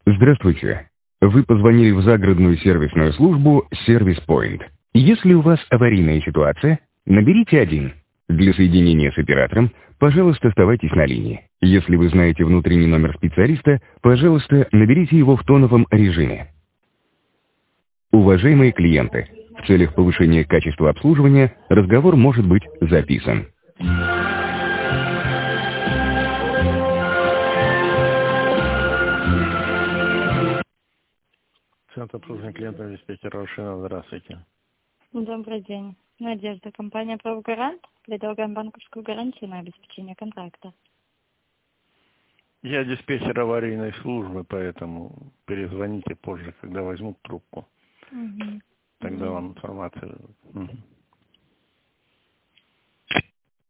Здравствуйте. Вы позвонили в загородную сервисную службу Service Point. Если у вас аварийная ситуация, наберите 1. Для соединения с оператором, пожалуйста, оставайтесь на линии. Если вы знаете внутренний номер специалиста, пожалуйста, наберите его в тоновом режиме. Уважаемые клиенты, в целях повышения качества обслуживания разговор может быть записан. Центр обслуживания клиентов диспетчера Рушина, здравствуйте. Добрый день. Надежда, компания «Правгарант». Предлагаем банковскую гарантию на обеспечение контракта. Я диспетчер аварийной службы, поэтому перезвоните позже, когда возьмут трубку. Угу. Тогда вам информацию. Угу.